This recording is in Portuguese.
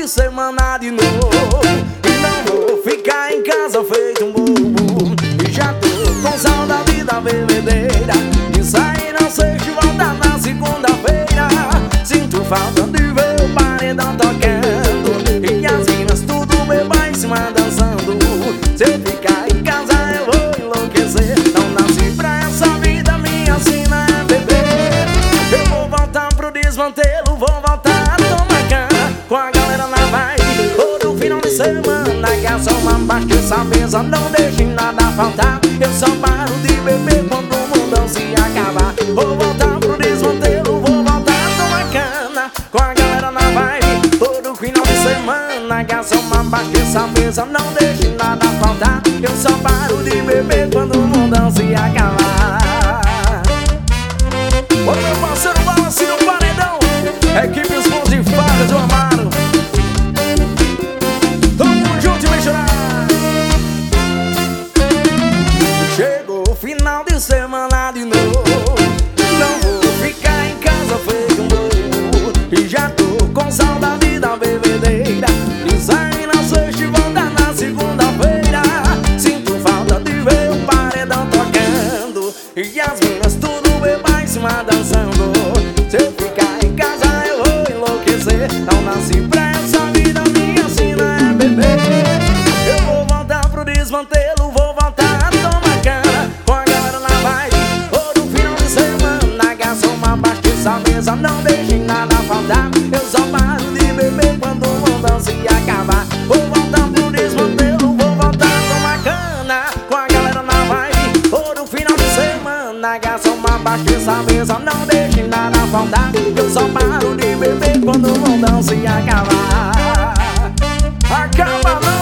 semana de novo. E não vou ficar em casa feito um bobo. E já tô com saudade da bebedeira, de sair na sexta e voltar na segunda-feira. Sinto falta de ver o paredão tocando e as minas tudo beba em cima dançando. Se eu ficar em casa eu vou enlouquecer. Não nasci pra essa vida, minha sina é beber. Eu vou voltar pro desmantelo, vou voltar a tomar cana com a galera na vibe. Todo final de semana que é só uma parte essa mesa, não deixe nada faltar. Eu só paro de beber quando o mundão se acabar. Vou voltar pro desmantelo, vou voltar a tomar cana com a galera na vibe. Todo final de semana que é só uma parte essa mesa, não deixe nada faltar. Eu só paro de beber quando o mundão se acabar. Ô meu parceiro, balance no paredão, equipe Os Bons de Fadas do Amaro. Tamo junto e misturar. Chegou o final de semana de novo. Não vou ficar em casa feito um bobo. E já tô com saudade da bebedeira, de sair na sexta e voltar na segunda-feira. Sinto falta de ver o paredão tocando e as minas tudo beba em cima dançando. Se eu ficar em casa eu vou enlouquecer. Não nasci pra essa vida, minha sina é beber. Eu vou voltar pro desmantelo, vou voltar a tomar cana com a galera na vibe. Todo final de semana gasta uma baixa essa mesa, não deixe nada faltar. Eu só paro de beber quando o mundão se acabar. Vou voltar pro desmantelo, vou voltar a tomar cana com a galera na vibe. Todo final de semana gasta uma baixa essa mesa, não deixe nada faltar. Eu só paro de beber quando o mundão se acabar. Acaba não.